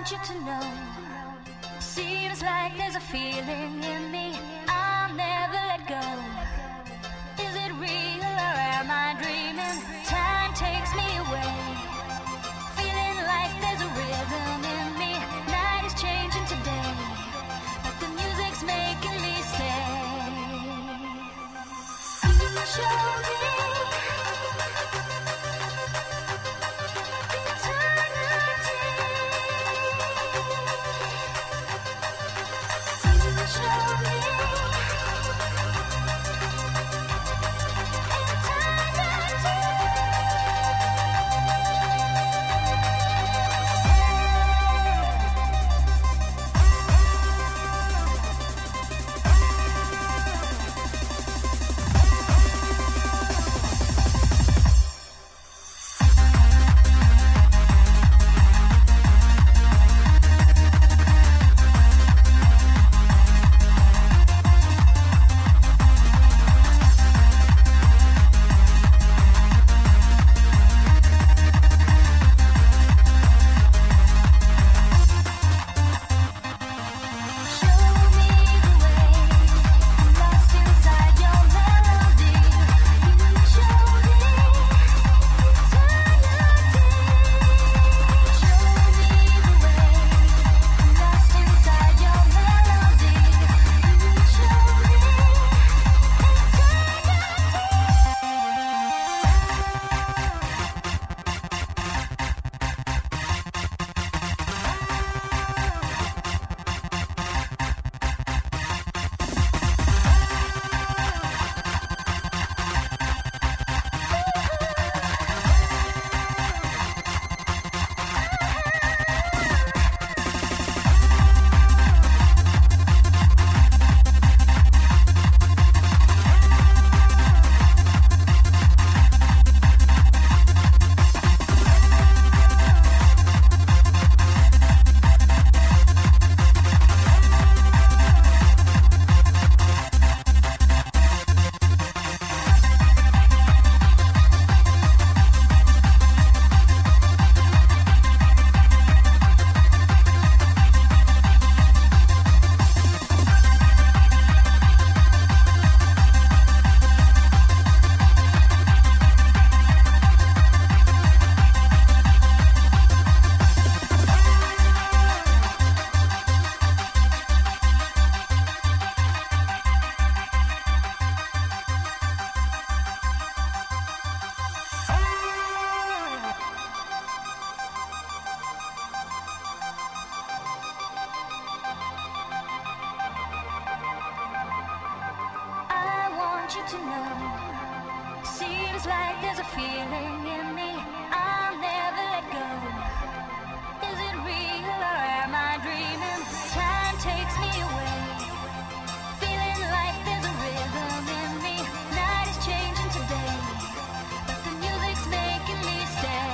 want you to know. Seems like there's a feeling in me I'll never let go. Is it real or am I dreaming? Time takes me away. Feeling like there's a rhythm in me. Night is changing today, but the music's making me stay. You show me to know. Seems like there's a feeling in me I'll never let go. Is it real or am I dreaming? Time takes me away. Feeling like there's a rhythm in me. Night is changing today, but the music's making me stay.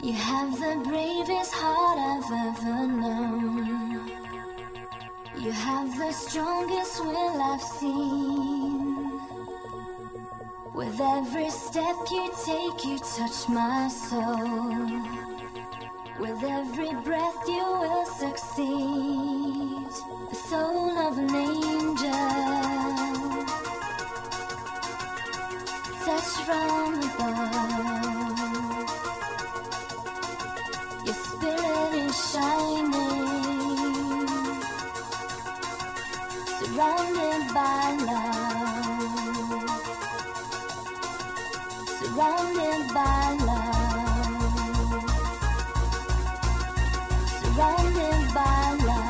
You have the bravest heart I've ever known. You have the strongest will I've seen. With every step you take, you touch my soul. With every breath you will succeed. The soul of an angel, touch from above. Your spirit is shining, surrounded by love, surrounded by love, surrounded by love.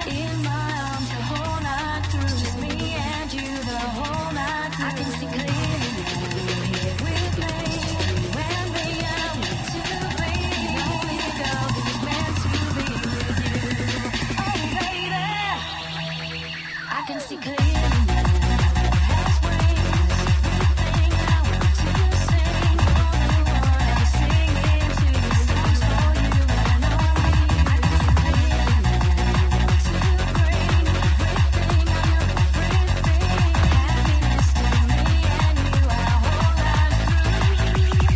in my arms the whole night through. It's just me and you the whole night through. I can see clearly now you're here with me. You and me, I want to be the only girl who's meant to be with you. Oh baby, I can see clearly now. Has wings, everything I want to sing. You're the one I'm singing to. Songs for you and only you. I can see clearly now. To bring everything, I know everything. Happiness to me and you, our whole lives through.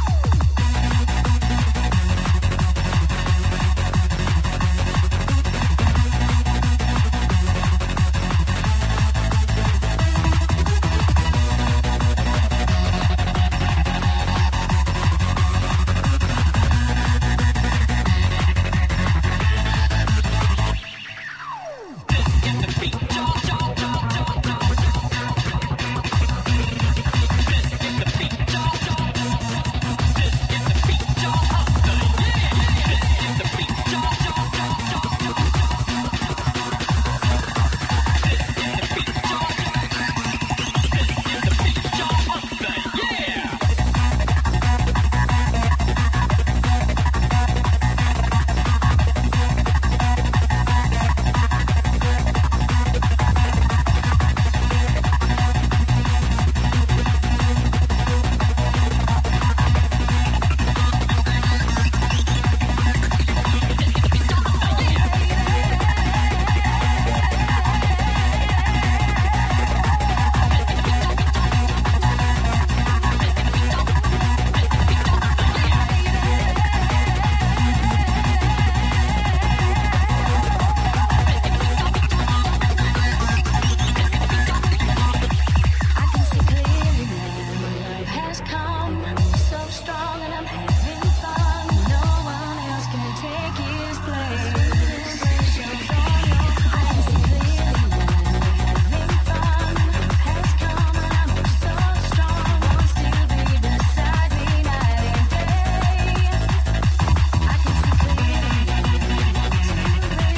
I can see clearly now my love has come. So strong and I'm having fun. No one else can take his place. Shows on your face. I can see clearly now we're having fun. Has come and I'm so strong. Wants to be beside me night and day. I can see clearly now you want to be for me.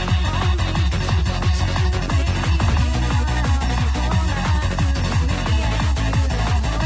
'Cause you want to be in my arms the whole night through. Me and you the whole night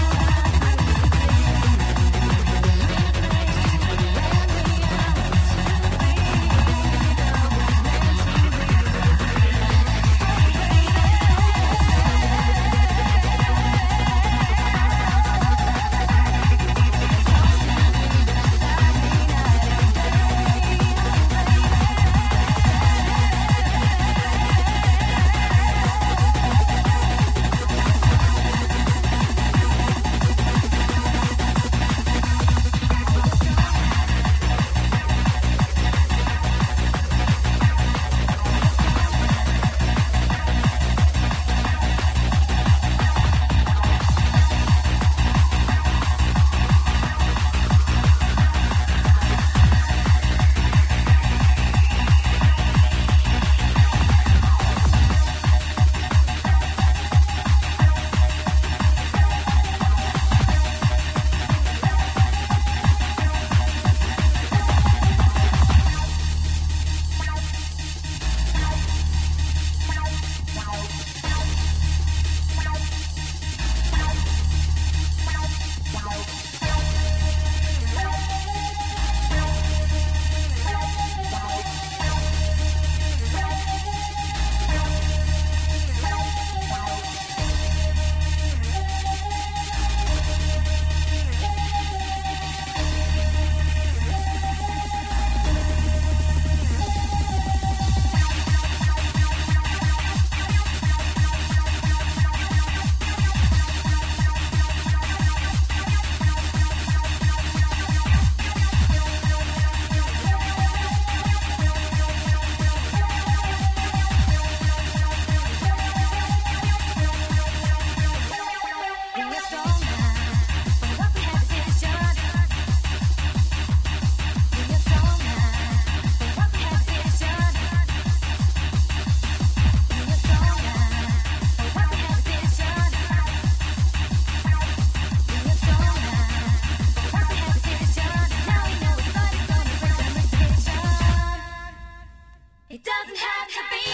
It doesn't have to be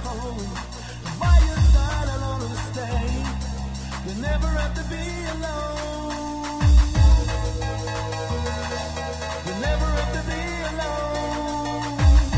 home. By your side I'll always stay. You never have to be alone. You never have to be alone.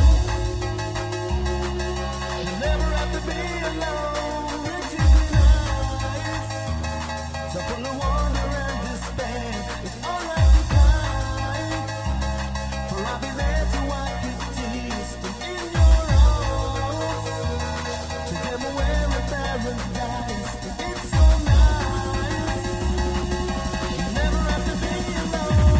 You never have to be alone. It is nice. So full of wonder and despair. It's alright to cry. For I'll be there to wipe your tears from in your arms. To them away with paradise. It's so nice. You never have to be alone.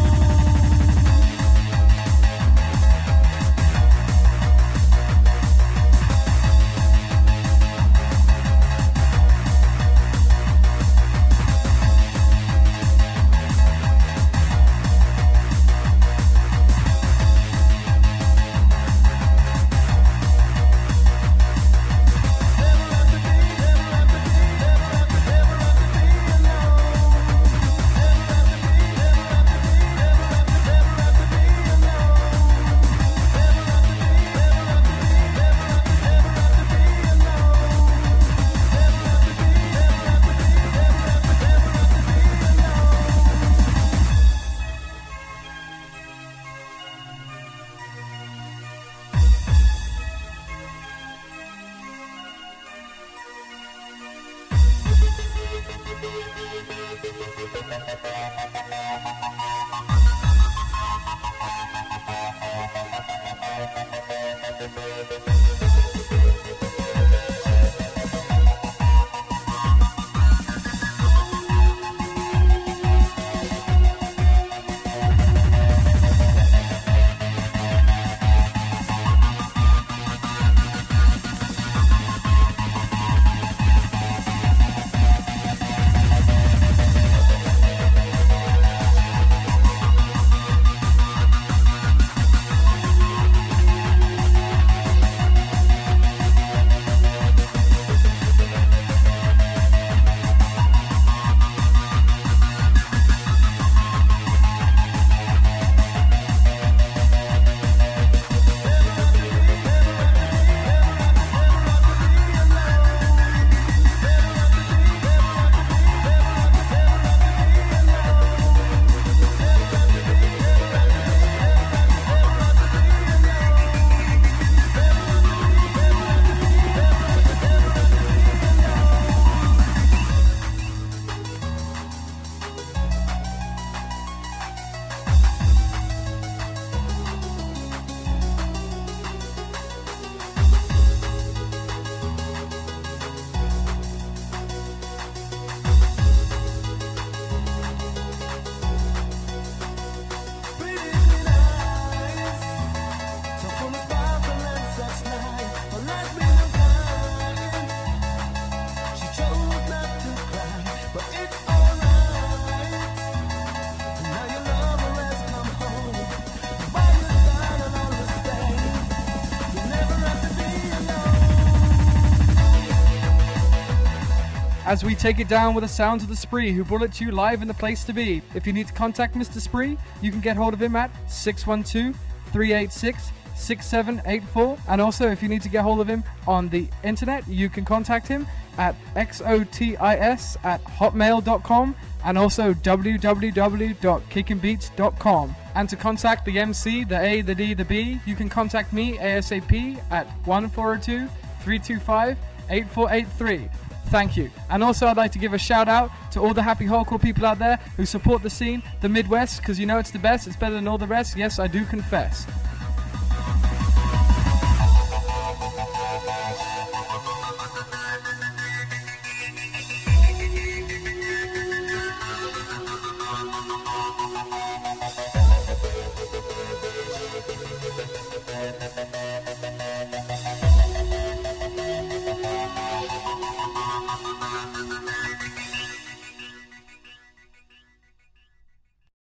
As we take it down with the sounds of the Spree, who brought it to you live in the place to be. If you need to contact Mr. Spree, you can get hold of him at 612-386-6784. And also, if you need to get hold of him on the internet, you can contact him at xotis@hotmail.com and also www.kickingbeats.com. And to contact the MC, the A, the D, the B, you can contact me ASAP at 1402-325-8483. Thank you. And also I'd like to give a shout out to all the happy hardcore people out there who support the scene, the Midwest, because you know it's the best, it's better than all the rest. Yes, I do confess.